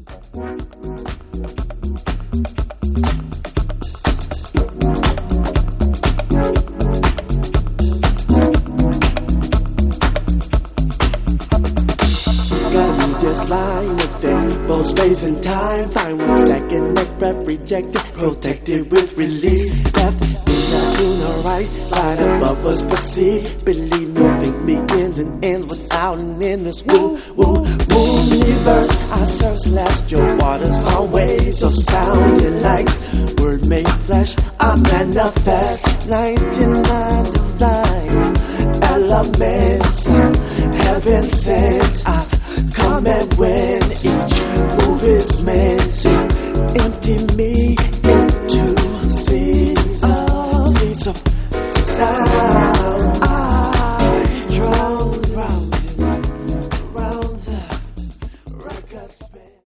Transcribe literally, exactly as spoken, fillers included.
Just line within both space and time. Find one second, next breath rejected, protected with release. Death not sooner right, light above us perceive. Believe nothing begins and ends without an end. This woo woo woo universe. I serve celestial waters, found waves of sound and light. Word made flesh, I manifest. ninety-nine divine elements, heaven sent. I come and when each move is meant to empty me